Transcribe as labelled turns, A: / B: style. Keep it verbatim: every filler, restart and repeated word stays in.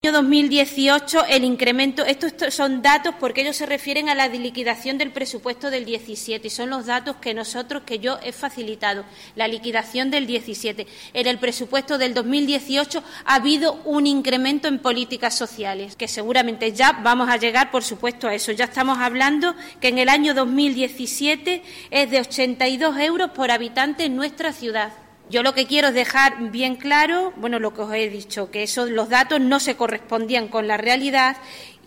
A: año dos mil dieciocho el incremento, estos son datos porque ellos se refieren a la liquidación del presupuesto del diecisiete y son los datos que nosotros, que yo he facilitado, la liquidación del diecisiete. En el presupuesto del dos mil dieciocho ha habido un incremento en políticas sociales, que seguramente ya vamos a llegar, por supuesto, a eso. Ya estamos hablando que en el año dos mil diecisiete es de ochenta y dos euros por habitante en nuestra ciudad. Yo lo que quiero es dejar bien claro, bueno, lo que os he dicho, que esos, los datos no se correspondían con la realidad